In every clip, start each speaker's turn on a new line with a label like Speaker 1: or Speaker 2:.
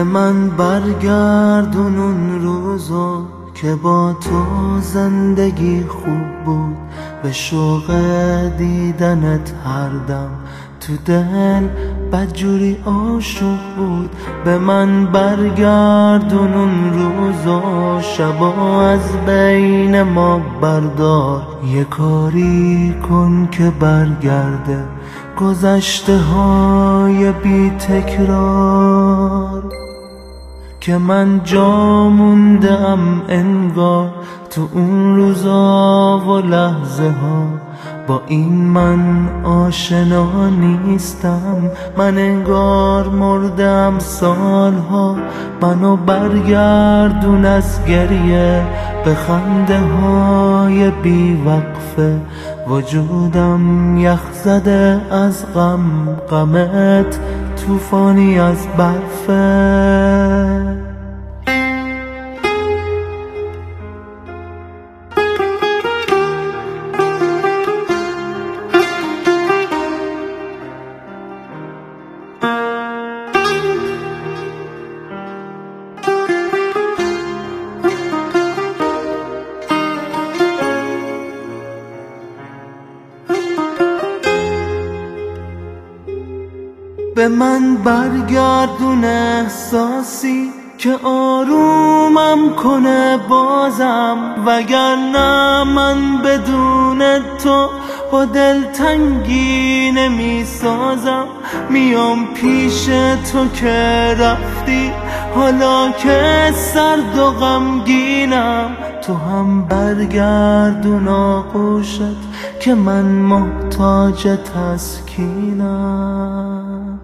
Speaker 1: من برگردون اون روزا که با تو زندگی خوب بود، به شوق دیدنت هر دم تو دل بدجوری عاشق بود. به من برگردون اون روزا، شبا از بین ما بردار، یه کاری کن که برگرده گذشته های بی تکرار. که من جا موندم انگار تو اون روزا و لحظه ها، با این من آشنا نیستم. من انگار مردم سالها، منو برگردون از گریه به خنده های بی وقفه. وجودم یخ زده از غم، غمت طوفانی از برفه. به من برگردون احساسی که آرومم کنه بازم، وگرنه من بدون تو با دلتنگی نمی سازم. میام پیش تو که رفتی، حالا که سرد و غمگینم. تو هم برگردون آغوشت که من محتاج تسکینم.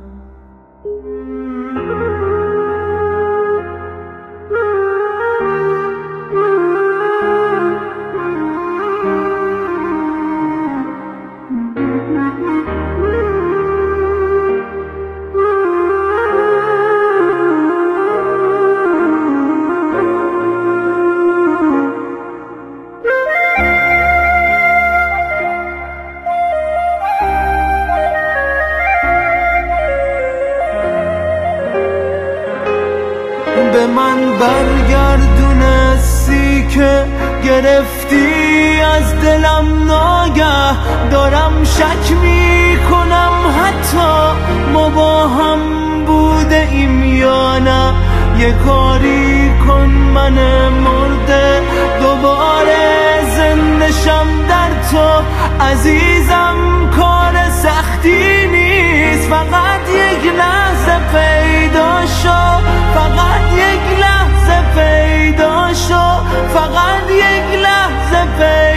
Speaker 1: به من برگردون حسی که گرفتی از دلم ناگه. دارم شک میکنم حتی ما با هم بوده ایم یا نه. یه کاری کن من مرده دوباره زنده شم در تو. عزیزم کار سختی نیست، فقط یک لحظه پیدا شو، فقط یک لحظه پیدا شو، فقط یک لحظه پیدا شو.